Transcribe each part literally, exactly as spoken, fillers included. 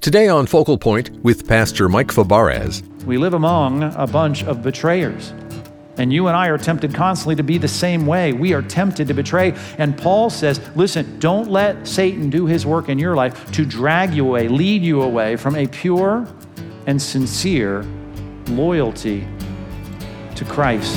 Today on Focal Point with Pastor Mike Fabarez. We live among a bunch of betrayers. And you and I are tempted constantly to be the same way. We are tempted to betray. And Paul says, listen, don't let Satan do his work in your life to drag you away, lead you away from a pure and sincere loyalty to Christ.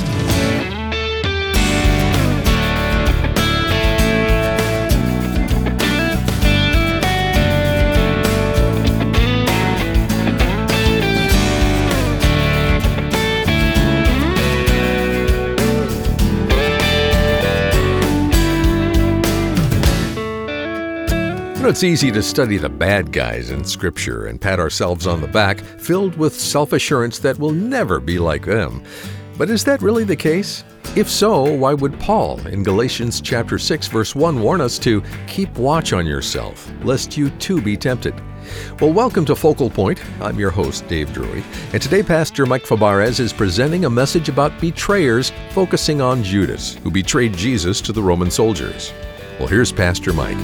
It's easy to study the bad guys in Scripture and pat ourselves on the back, filled with self-assurance that we'll never be like them. But is that really the case? If so, why would Paul in Galatians chapter six, verse one warn us to keep watch on yourself, lest you too be tempted? Well, welcome to Focal Point. I'm your host, Dave Drury, and today Pastor Mike Fabarez is presenting a message about betrayers, focusing on Judas, who betrayed Jesus to the Roman soldiers. Well, here's Pastor Mike.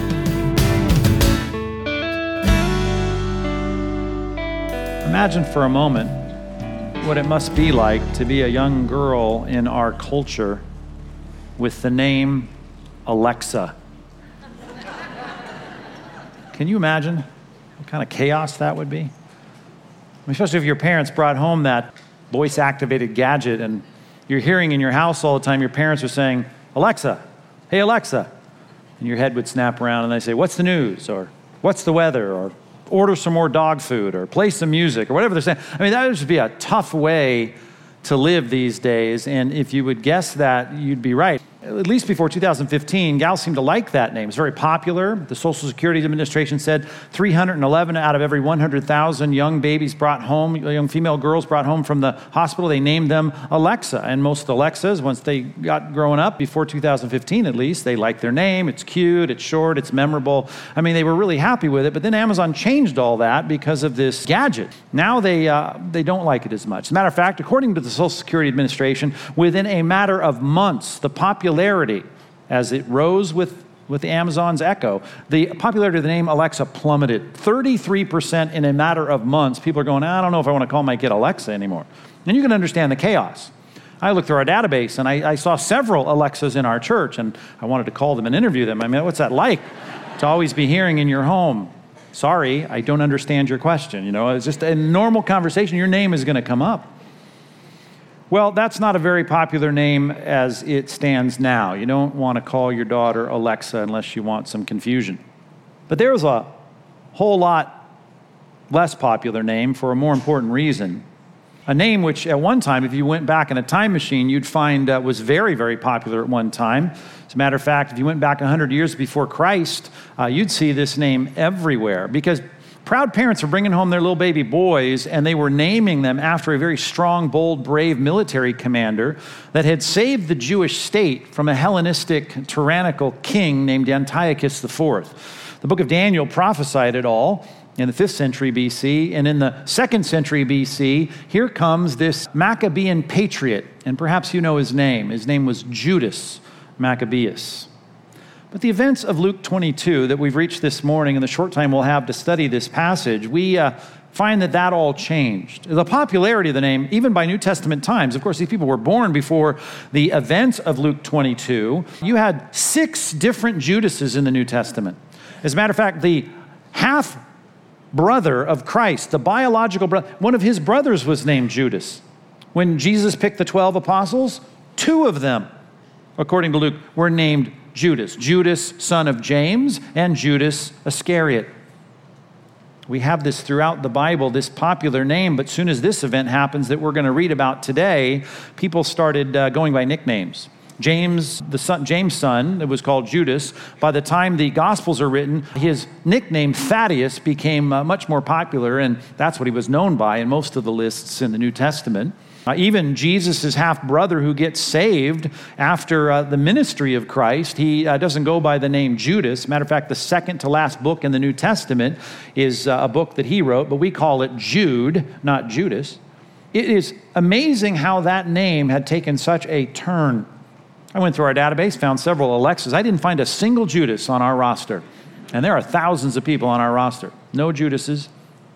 Imagine for a moment what it must be like to be a young girl in our culture with the name Alexa. Can you imagine what kind of chaos that would be? I mean, especially if your parents brought home that voice-activated gadget and you're hearing in your house all the time your parents are saying, Alexa, hey Alexa, and your head would snap around and they say, what's the news? Or what's the weather? Or order some more dog food, or play some music, or whatever they're saying. I mean, that would just be a tough way to live these days, and if you would guess that, you'd be right. At least before two thousand fifteen, gals seemed to like that name. It's very popular. The Social Security Administration said three hundred eleven out of every one hundred thousand young babies brought home, young female girls brought home from the hospital, they named them Alexa. And most Alexas, once they got growing up, before two thousand fifteen at least, they liked their name. It's cute, it's short, it's memorable. I mean, they were really happy with it. But then Amazon changed all that because of this gadget. Now they uh, they don't like it as much. As a matter of fact, according to the Social Security Administration, within a matter of months, the popularity as it rose with, with Amazon's Echo, the popularity of the name Alexa plummeted. thirty-three percent in a matter of months. People are going, I don't know if I want to call my kid Alexa anymore. And you can understand the chaos. I looked through our database and I, I saw several Alexas in our church, and I wanted to call them and interview them. I mean, what's that like to always be hearing in your home, sorry, I don't understand your question. You know, it's just a normal conversation. Your name is going to come up. Well, that's not a very popular name as it stands now. You don't want to call your daughter Alexa unless you want some confusion. But there's a whole lot less popular name for a more important reason. A name which at one time, if you went back in a time machine, you'd find uh, was very, very popular at one time. As a matter of fact, if you went back one hundred years before Christ, uh, you'd see this name everywhere, because proud parents were bringing home their little baby boys, and they were naming them after a very strong, bold, brave military commander that had saved the Jewish state from a Hellenistic, tyrannical king named Antiochus the Fourth. The book of Daniel prophesied it all in the fifth century B C, and in the second century B C, here comes this Maccabean patriot, and perhaps you know his name. His name was Judas Maccabeus. But the events of Luke twenty-two that we've reached this morning in the short time we'll have to study this passage, we uh, find that that all changed. The popularity of the name, even by New Testament times, of course, these people were born before the events of Luke twenty-two. You had six different Judases in the New Testament. As a matter of fact, the half-brother of Christ, the biological brother, one of his brothers was named Judas. When Jesus picked the twelve apostles, two of them, according to Luke, were named Judas. Judas, son of James, and Judas Iscariot. We have this throughout the Bible, this popular name, but soon as this event happens that we're going to read about today, people started uh, going by nicknames. James, the son, James' son, that was called Judas, by the time the Gospels are written, his nickname Thaddeus became uh, much more popular, and that's what he was known by in most of the lists in the New Testament. Uh, even Jesus' half-brother who gets saved after uh, the ministry of Christ, he uh, doesn't go by the name Judas. Matter of fact, the second to last book in the New Testament is uh, a book that he wrote, but we call it Jude, not Judas. It is amazing how that name had taken such a turn. I went through our database, found several Alexas. I didn't find a single Judas on our roster. And there are thousands of people on our roster. No Judases.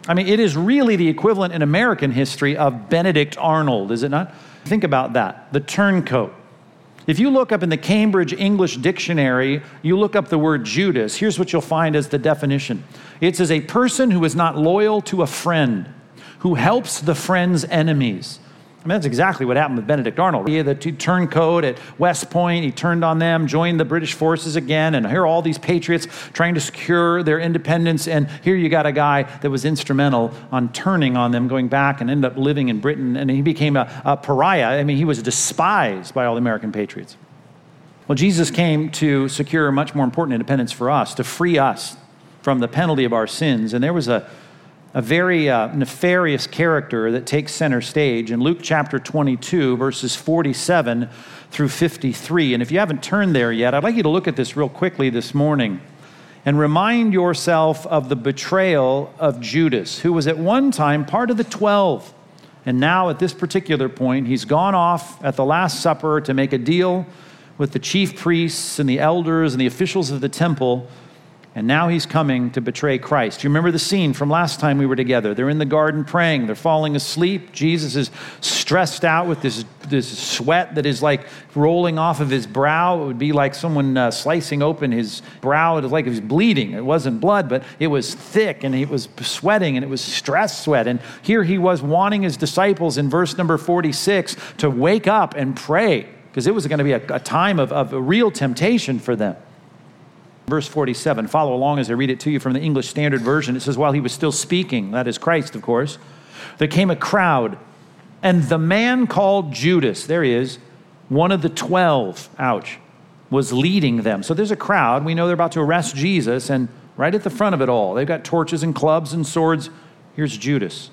I mean, it is really the equivalent in American history of Benedict Arnold, is it not? Think about that, the turncoat. If you look up in the Cambridge English Dictionary, you look up the word Judas, here's what you'll find as the definition. It says a person who is not loyal to a friend, who helps the friend's enemies. I mean, that's exactly what happened with Benedict Arnold. He had the turncoat at West Point. He turned on them, joined the British forces again, and here are all these patriots trying to secure their independence, and here you got a guy that was instrumental on turning on them, going back and ended up living in Britain, and he became a, a pariah. I mean, he was despised by all the American patriots. Well, Jesus came to secure much more important independence for us, to free us from the penalty of our sins, and there was a A very uh, nefarious character that takes center stage in Luke chapter twenty-two, verses forty-seven through fifty-three. And if you haven't turned there yet, I'd like you to look at this real quickly this morning and remind yourself of the betrayal of Judas, who was at one time part of the twelve. And now at this particular point, he's gone off at the Last Supper to make a deal with the chief priests and the elders and the officials of the temple. And now he's coming to betray Christ. You remember the scene from last time we were together. They're in the garden praying. They're falling asleep. Jesus is stressed out with this, this sweat that is like rolling off of his brow. It would be like someone uh, slicing open his brow. It was like it was bleeding. It wasn't blood, but it was thick, and he was sweating, and it was stress sweat. And here he was wanting his disciples in verse number forty-six to wake up and pray, because it was going to be a, a time of, of a real temptation for them. Verse forty-seven, follow along as I read it to you from the English Standard Version. It says, while he was still speaking, that is Christ, of course, there came a crowd, and the man called Judas, there he is, one of the twelve, ouch, was leading them. So there's a crowd. We know they're about to arrest Jesus, and right at the front of it all, they've got torches and clubs and swords. Here's Judas,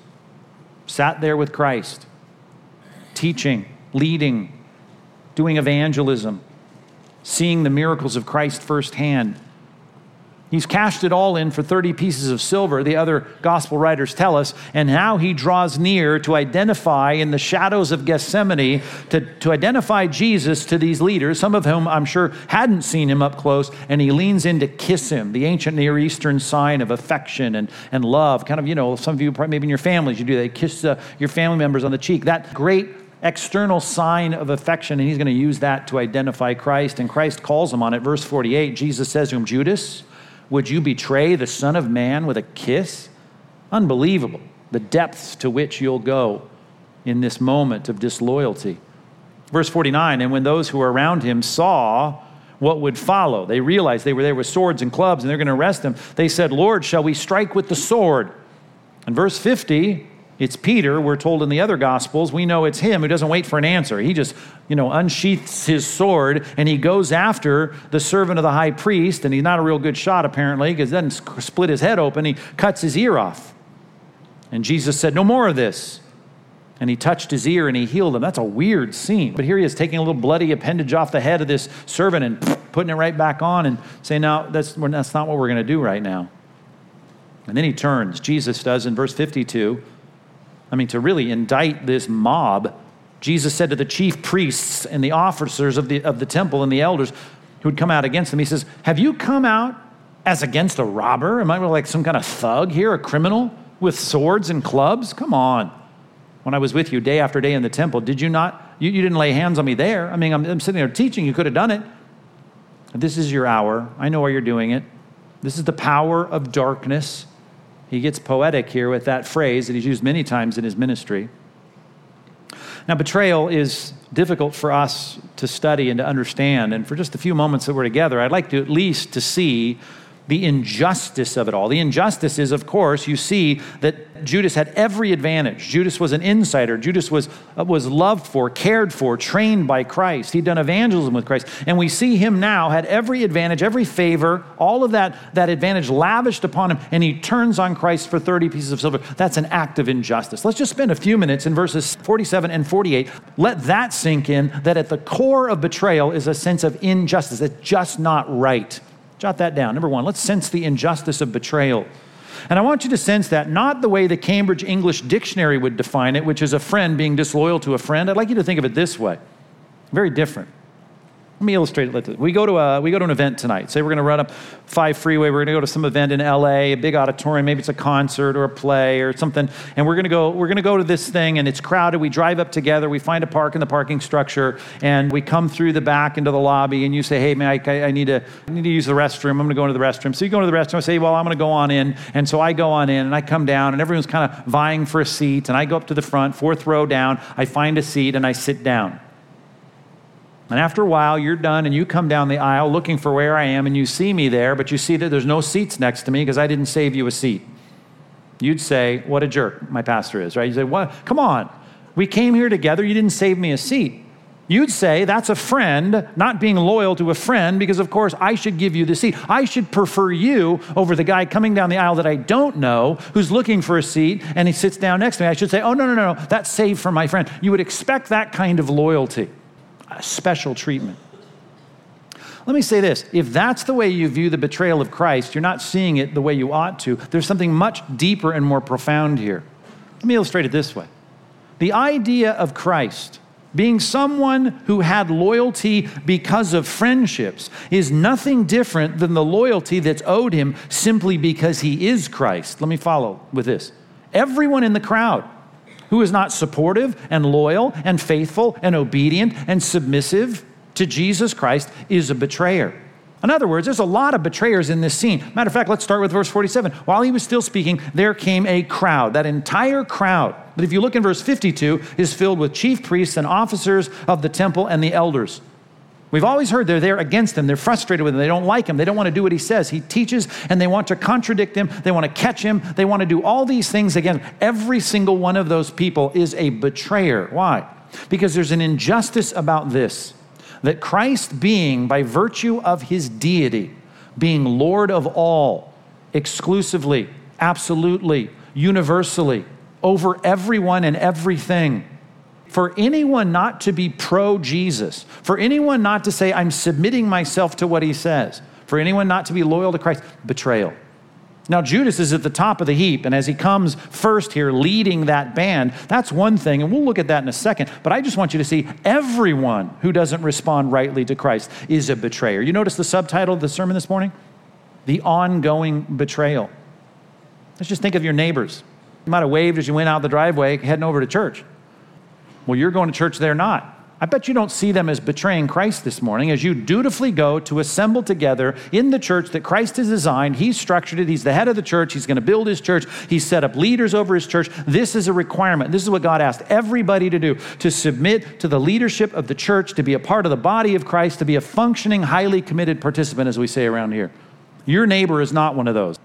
sat there with Christ, teaching, leading, doing evangelism, seeing the miracles of Christ firsthand. He's cashed it all in for thirty pieces of silver, the other gospel writers tell us, and now he draws near to identify in the shadows of Gethsemane, to, to identify Jesus to these leaders, some of whom I'm sure hadn't seen him up close, and he leans in to kiss him, the ancient Near Eastern sign of affection and, and love. Kind of, you know, some of you, maybe in your families, you do that. You kiss uh, your family members on the cheek. That great external sign of affection, and he's going to use that to identify Christ, and Christ calls him on it. Verse forty-eight, Jesus says to him, Judas, would you betray the Son of Man with a kiss? Unbelievable, the depths to which you'll go in this moment of disloyalty. Verse forty-nine, and when those who were around him saw what would follow, they realized they were there with swords and clubs, and they're going to arrest him. They said, Lord, shall we strike with the sword? And verse fifty, it's Peter, we're told in the other Gospels, we know it's him who doesn't wait for an answer. He just, you know, unsheaths his sword, and he goes after the servant of the high priest, and he's not a real good shot apparently, because then split his head open, he cuts his ear off. And Jesus said, no more of this. And he touched his ear and he healed him. That's a weird scene. But here he is taking a little bloody appendage off the head of this servant and putting it right back on and saying, no, that's, that's not what we're going to do right now. And then he turns, Jesus does in verse fifty-two, I mean, to really indict this mob, Jesus said to the chief priests and the officers of the of the temple and the elders who had come out against them, he says, have you come out as against a robber? Am I like some kind of thug here, a criminal with swords and clubs? Come on. When I was with you day after day in the temple, did you not, you, you didn't lay hands on me there. I mean, I'm, I'm sitting there teaching, you could have done it. This is your hour. I know why you're doing it. This is the power of darkness. He gets poetic here with that phrase that he's used many times in his ministry. Now, betrayal is difficult for us to study and to understand. And for just a few moments that we're together, I'd like to at least to see the injustice of it all. The injustice is, of course, you see that Judas had every advantage. Judas was an insider. Judas was, uh, was loved for, cared for, trained by Christ. He'd done evangelism with Christ. And we see him now had every advantage, every favor, all of that, that advantage lavished upon him, and he turns on Christ for thirty pieces of silver. That's an act of injustice. Let's just spend a few minutes in verses forty-seven and forty-eight. Let that sink in, that at the core of betrayal is a sense of injustice. It's just not right. Jot that down. Number one, let's sense the injustice of betrayal. And I want you to sense that not the way the Cambridge English Dictionary would define it, which is a friend being disloyal to a friend. I'd like you to think of it this way. Very different. Let me illustrate it like this. We go to a, we go to an event tonight. Say we're going to run up five Freeway. We're going to go to some event in L A, a big auditorium. Maybe it's a concert or a play or something. And we're going to go. We're going to go to this thing, and it's crowded. We drive up together. We find a park in the parking structure, and we come through the back into the lobby. And you say, "Hey, man, I, I need to I need to use the restroom. I'm going to go into the restroom." So you go into the restroom. I say, "Well, I'm going to go on in." And so I go on in, and I come down, and everyone's kind of vying for a seat. And I go up to the front, fourth row down. I find a seat, and I sit down. And after a while, you're done, and you come down the aisle looking for where I am, and you see me there, but you see that there's no seats next to me because I didn't save you a seat. You'd say, "What a jerk my pastor is," right? You say, "What? Come on. We came here together. You didn't save me a seat." You'd say, "That's a friend not being loyal to a friend because, of course, I should give you the seat. I should prefer you over the guy coming down the aisle that I don't know who's looking for a seat, and he sits down next to me. I should say, oh, no, no, no, no, that's saved for my friend." You would expect that kind of loyalty. Special treatment. Let me say this. If that's the way you view the betrayal of Christ, you're not seeing it the way you ought to. There's something much deeper and more profound here. Let me illustrate it this way. The idea of Christ being someone who had loyalty because of friendships is nothing different than the loyalty that's owed him simply because he is Christ. Let me follow with this. Everyone in the crowd who is not supportive and loyal and faithful and obedient and submissive to Jesus Christ is a betrayer. In other words, there's a lot of betrayers in this scene. Matter of fact, let's start with verse forty-seven. While he was still speaking, there came a crowd, that entire crowd. But if you look in verse fifty-two, is filled with chief priests and officers of the temple and the elders. We've always heard they're there against him. They're frustrated with him. They don't like him. They don't want to do what he says. He teaches, and they want to contradict him. They want to catch him. They want to do all these things again. Every single one of those people is a betrayer. Why? Because there's an injustice about this, that Christ being, by virtue of his deity, being Lord of all, exclusively, absolutely, universally, over everyone and everything, for anyone not to be pro-Jesus, for anyone not to say, "I'm submitting myself to what he says," for anyone not to be loyal to Christ, betrayal. Now, Judas is at the top of the heap, and as he comes first here leading that band, that's one thing, and we'll look at that in a second, but I just want you to see everyone who doesn't respond rightly to Christ is a betrayer. You notice the subtitle of the sermon this morning? The ongoing betrayal. Let's just think of your neighbors. You might have waved as you went out the driveway heading over to church. Well, you're going to church, they're not. I bet you don't see them as betraying Christ this morning as you dutifully go to assemble together in the church that Christ has designed. He's structured it. He's the head of the church. He's going to build his church. He's set up leaders over his church. This is a requirement. This is what God asked everybody to do, to submit to the leadership of the church, to be a part of the body of Christ, to be a functioning, highly committed participant, as we say around here. Your neighbor is not one of those.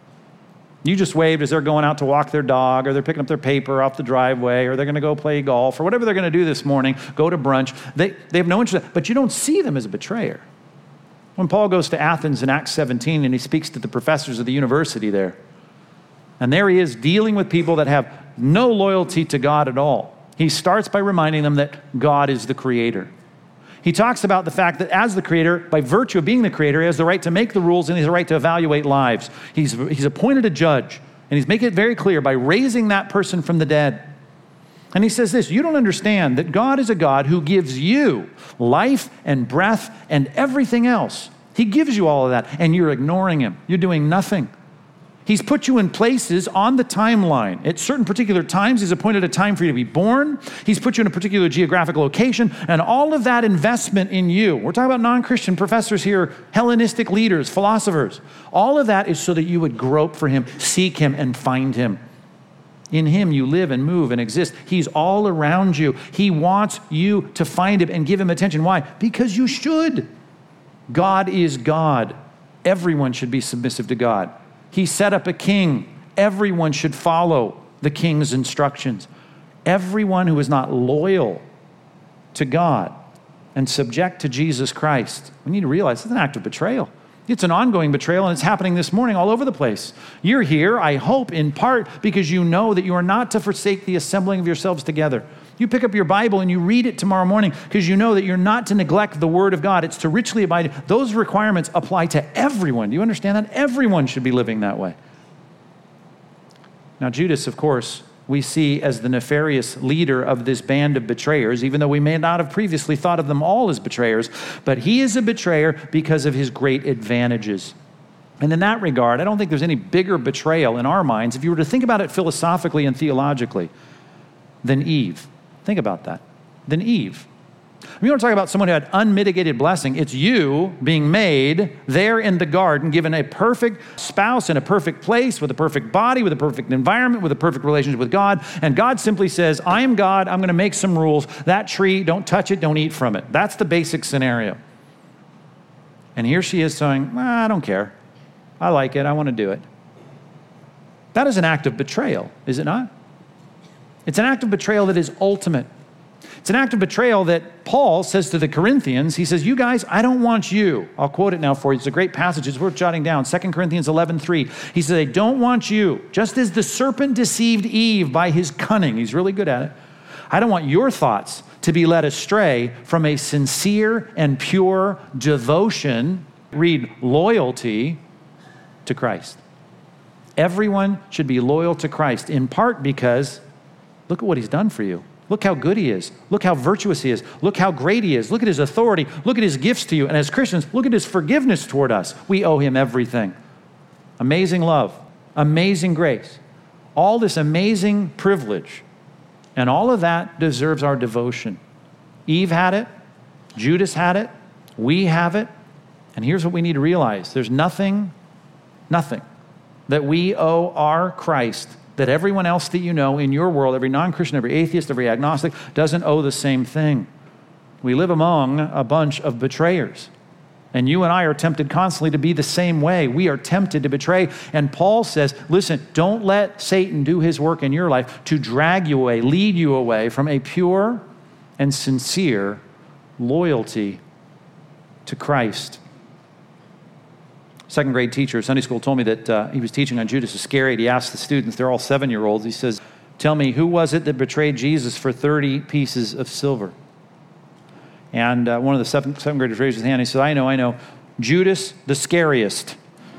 You just waved as they're going out to walk their dog, or they're picking up their paper off the driveway, or they're going to go play golf, or whatever they're going to do this morning, go to brunch. They, they have no interest, but you don't see them as a betrayer. When Paul goes to Athens in Acts seventeen and he speaks to the professors of the university there, and there he is dealing with people that have no loyalty to God at all, he starts by reminding them that God is the creator. He talks about the fact that as the creator, by virtue of being the creator, he has the right to make the rules and he has the right to evaluate lives. He's, he's appointed a judge, and he's making it very clear by raising that person from the dead. And he says this, you don't understand that God is a God who gives you life and breath and everything else. He gives you all of that, and you're ignoring him. You're doing nothing. He's put you in places on the timeline. At certain particular times, he's appointed a time for you to be born. He's put you in a particular geographic location, and all of that investment in you, we're talking about non-Christian professors here, Hellenistic leaders, philosophers. All of that is so that you would grope for him, seek him, and find him. In him you live and move and exist. He's all around you. He wants you to find him and give him attention. Why? Because you should. God is God. Everyone should be submissive to God. He set up a king. Everyone should follow the king's instructions. Everyone who is not loyal to God and subject to Jesus Christ, we need to realize it's an act of betrayal. It's an ongoing betrayal, and it's happening this morning all over the place. You're here, I hope, in part because you know that you are not to forsake the assembling of yourselves together. You pick up your Bible and you read it tomorrow morning because you know that you're not to neglect the Word of God. It's to richly abide. Those requirements apply to everyone. Do you understand that? Everyone should be living that way. Now, Judas, of course, we see as the nefarious leader of this band of betrayers, even though we may not have previously thought of them all as betrayers, but he is a betrayer because of his great advantages. And in that regard, I don't think there's any bigger betrayal in our minds, if you were to think about it philosophically and theologically, than Eve. Think about that. Than Eve. We want to talk about someone who had unmitigated blessing. It's you being made there in the garden, given a perfect spouse in a perfect place, with a perfect body, with a perfect environment, with a perfect relationship with God. And God simply says, I am God, I'm going to make some rules. That tree, don't touch it, don't eat from it. That's the basic scenario. And here she is saying, ah, I don't care. I like it, I want to do it. That is an act of betrayal, is it not? It's an act of betrayal that is ultimate. It's an act of betrayal that Paul says to the Corinthians. He says, you guys, I don't want you. I'll quote it now for you. It's a great passage. It's worth jotting down. Second Corinthians eleven three. He says, I don't want you, just as the serpent deceived Eve by his cunning. He's really good at it. I don't want your thoughts to be led astray from a sincere and pure devotion, read loyalty, to Christ. Everyone should be loyal to Christ, in part because look at what he's done for you. Look how good he is. Look how virtuous he is. Look how great he is. Look at his authority. Look at his gifts to you. And as Christians, look at his forgiveness toward us. We owe him everything. Amazing love, amazing grace, all this amazing privilege. And all of that deserves our devotion. Eve had it. Judas had it. We have it. And here's what we need to realize. There's nothing, nothing that we owe our Christ that everyone else that you know in your world, every non-Christian, every atheist, every agnostic, doesn't owe the same thing. We live among a bunch of betrayers. And you and I are tempted constantly to be the same way. We are tempted to betray. And Paul says, listen, don't let Satan do his work in your life to drag you away, lead you away from a pure and sincere loyalty to Christ. Second grade teacher, Sunday school, told me that uh, he was teaching on Judas Iscariot. He asked the students, they're all seven-year-olds, he says, tell me, who was it that betrayed Jesus for thirty pieces of silver? And uh, one of the seventh, seventh graders raised his hand. He said, I know, I know, Judas the scariest.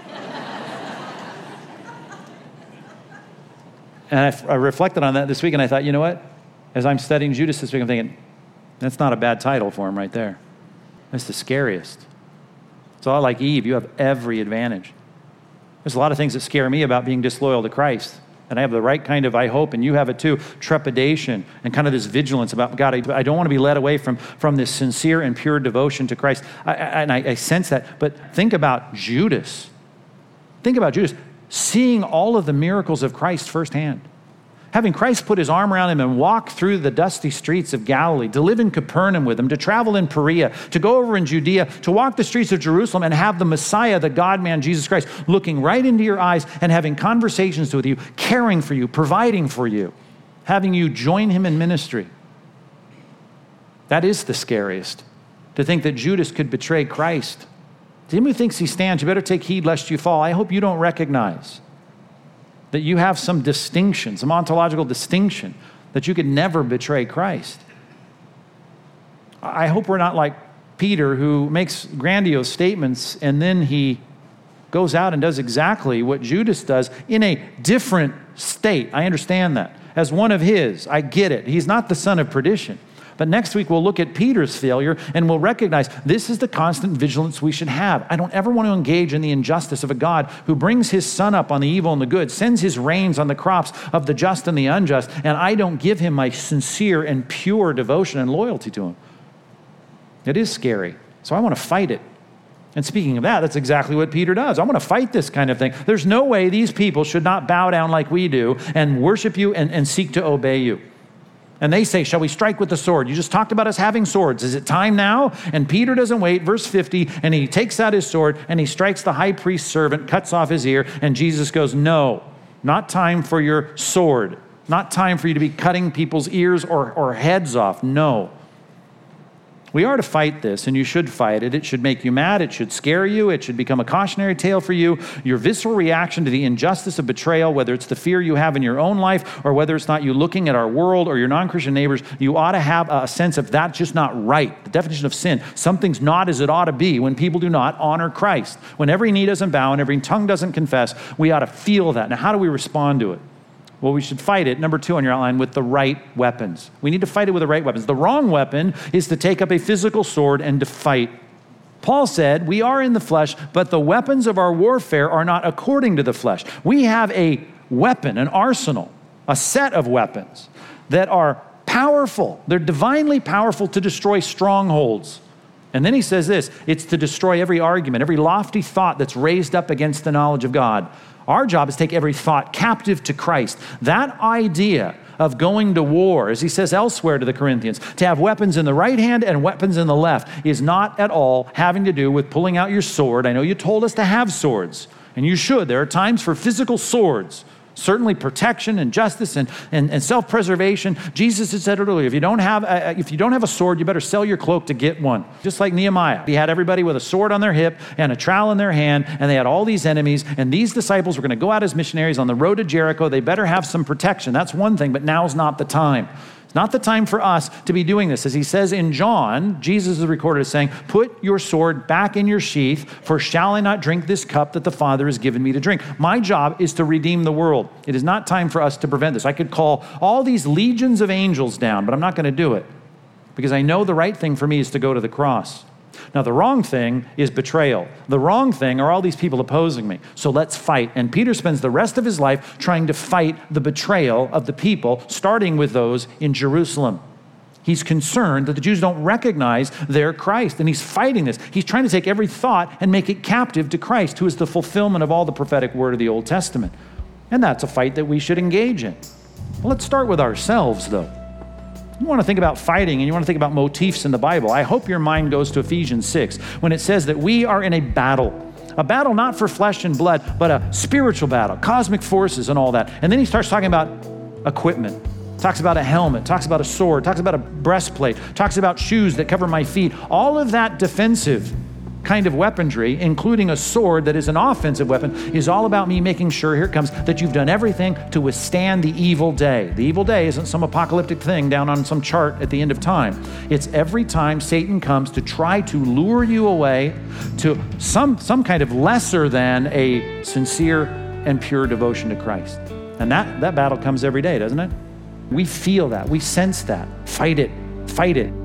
And I, I reflected on that this week, and I thought, you know what? As I'm studying Judas this week, I'm thinking, that's not a bad title for him right there. That's the scariest. So I like Eve, you have every advantage. There's a lot of things that scare me about being disloyal to Christ. And I have the right kind of, I hope, and you have it too, trepidation and kind of this vigilance about, God, I, I don't want to be led away from, from this sincere and pure devotion to Christ. I, I, and I, I sense that. But think about Judas. Think about Judas seeing all of the miracles of Christ firsthand. Having Christ put his arm around him and walk through the dusty streets of Galilee, to live in Capernaum with him, to travel in Perea, to go over in Judea, to walk the streets of Jerusalem and have the Messiah, the God-man, Jesus Christ, looking right into your eyes and having conversations with you, caring for you, providing for you, having you join him in ministry. That is the scariest, to think that Judas could betray Christ. To him who thinks he stands, you better take heed lest you fall. I hope you don't recognize that you have some distinction, some ontological distinction, that you could never betray Christ. I hope we're not like Peter, who makes grandiose statements and then he goes out and does exactly what Judas does in a different state. I understand that. As one of his, I get it. He's not the son of perdition. But next week, we'll look at Peter's failure and we'll recognize this is the constant vigilance we should have. I don't ever want to engage in the injustice of a God who brings his sun up on the evil and the good, sends his rains on the crops of the just and the unjust, and I don't give him my sincere and pure devotion and loyalty to him. It is scary. So I want to fight it. And speaking of that, that's exactly what Peter does. I want to fight this kind of thing. There's no way these people should not bow down like we do and worship you and, and seek to obey you. And they say, shall we strike with the sword? You just talked about us having swords. Is it time now? And Peter doesn't wait. Verse fifty, and he takes out his sword and he strikes the high priest's servant, cuts off his ear. And Jesus goes, no, not time for your sword. Not time for you to be cutting people's ears or, or heads off. No. We are to fight this, and you should fight it. It should make you mad. It should scare you. It should become a cautionary tale for you. Your visceral reaction to the injustice of betrayal, whether it's the fear you have in your own life or whether it's not you looking at our world or your non-Christian neighbors, you ought to have a sense of that's just not right. The definition of sin, something's not as it ought to be when people do not honor Christ. When every knee doesn't bow and every tongue doesn't confess, we ought to feel that. Now, how do we respond to it? Well, we should fight it, number two on your outline, with the right weapons. We need to fight it with the right weapons. The wrong weapon is to take up a physical sword and to fight. Paul said, we are in the flesh, but the weapons of our warfare are not according to the flesh. We have a weapon, an arsenal, a set of weapons that are powerful. They're divinely powerful to destroy strongholds. And then he says this, it's to destroy every argument, every lofty thought that's raised up against the knowledge of God. Our job is to take every thought captive to Christ. That idea of going to war, as he says elsewhere to the Corinthians, to have weapons in the right hand and weapons in the left is not at all having to do with pulling out your sword. I know you told us to have swords, and you should. There are times for physical swords. Certainly protection and justice and, and, and self-preservation. Jesus had said it earlier, if you don't have a, if you don't have a sword, you better sell your cloak to get one. Just like Nehemiah. He had everybody with a sword on their hip and a trowel in their hand, and they had all these enemies, and these disciples were going to go out as missionaries on the road to Jericho. They better have some protection. That's one thing, but now's not the time. Not the time for us to be doing this. As he says in John, Jesus is recorded as saying, put your sword back in your sheath, for shall I not drink this cup that the Father has given me to drink? My job is to redeem the world. It is not time for us to prevent this. I could call all these legions of angels down, but I'm not going to do it because I know the right thing for me is to go to the cross. Now, the wrong thing is betrayal. The wrong thing are all these people opposing me. So let's fight. And Peter spends the rest of his life trying to fight the betrayal of the people, starting with those in Jerusalem. He's concerned that the Jews don't recognize their Christ, and he's fighting this. He's trying to take every thought and make it captive to Christ, who is the fulfillment of all the prophetic word of the Old Testament. And that's a fight that we should engage in. Well, let's start with ourselves, though. You want to think about fighting and you want to think about motifs in the Bible. I hope your mind goes to Ephesians six when it says that we are in a battle. A battle not for flesh and blood, but a spiritual battle, cosmic forces and all that. And then he starts talking about equipment. Talks about a helmet, talks about a sword, talks about a breastplate, talks about shoes that cover my feet. All of that defensive kind of weaponry, including a sword that is an offensive weapon, is all about me making sure, here it comes, that you've done everything to withstand the evil day. The evil day isn't some apocalyptic thing down on some chart at the end of time. It's every time Satan comes to try to lure you away to some, some kind of lesser than a sincere and pure devotion to Christ. And that, that battle comes every day, doesn't it? We feel that. We sense that. Fight it. Fight it.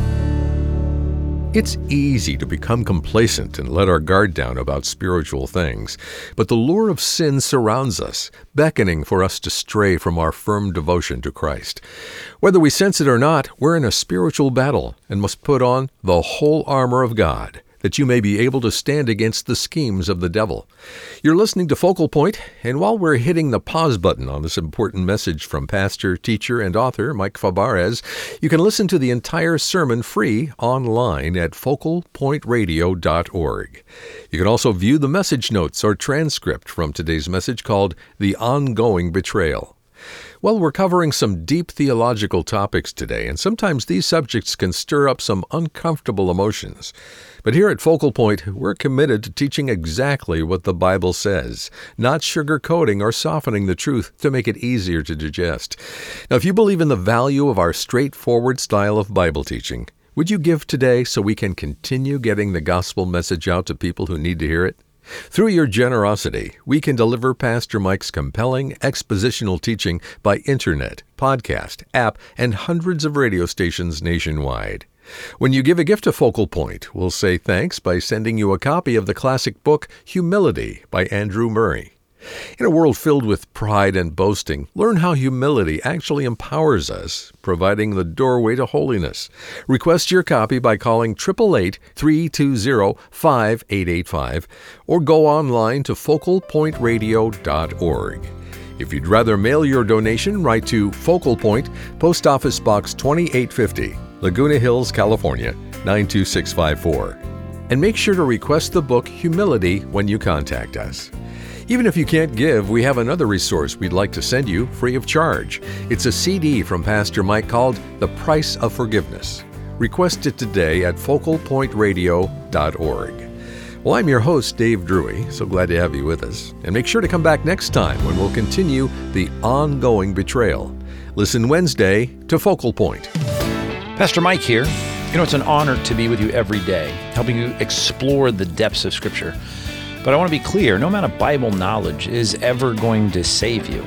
It's easy to become complacent and let our guard down about spiritual things, but the lure of sin surrounds us, beckoning for us to stray from our firm devotion to Christ. Whether we sense it or not, we're in a spiritual battle and must put on the whole armor of God, that you may be able to stand against the schemes of the devil. You're listening to Focal Point, and while we're hitting the pause button on this important message from pastor, teacher, and author Mike Fabarez, you can listen to the entire sermon free online at focal point radio dot org. You can also view the message notes or transcript from today's message called The Ongoing Betrayal. Well, we're covering some deep theological topics today, and sometimes these subjects can stir up some uncomfortable emotions. But here at Focal Point, we're committed to teaching exactly what the Bible says, not sugarcoating or softening the truth to make it easier to digest. Now, if you believe in the value of our straightforward style of Bible teaching, would you give today so we can continue getting the gospel message out to people who need to hear it? Through your generosity, we can deliver Pastor Mike's compelling expositional teaching by internet, podcast, app, and hundreds of radio stations nationwide. When you give a gift to Focal Point, we'll say thanks by sending you a copy of the classic book Humility by Andrew Murray. In a world filled with pride and boasting, learn how humility actually empowers us, providing the doorway to holiness. Request your copy by calling eight eight eight, three two zero, five eight eight five or go online to focal point radio dot org. If you'd rather mail your donation, write to Focal Point, Post Office Box twenty-eight fifty, Laguna Hills, California, nine two six five four. And make sure to request the book Humility when you contact us. Even if you can't give, we have another resource we'd like to send you free of charge. It's a C D from Pastor Mike called The Price of Forgiveness. Request it today at focal point radio dot org. Well, I'm your host, Dave Drury. So glad to have you with us. And make sure to come back next time when we'll continue The Ongoing Betrayal. Listen Wednesday to Focal Point. Pastor Mike here. You know, it's an honor to be with you every day, helping you explore the depths of Scripture. But I want to be clear, no amount of Bible knowledge is ever going to save you.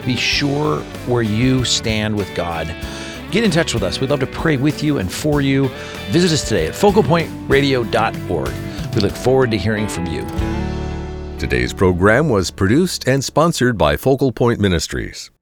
Be sure where you stand with God. Get in touch with us. We'd love to pray with you and for you. Visit us today at focal point radio dot org. We look forward to hearing from you. Today's program was produced and sponsored by Focal Point Ministries.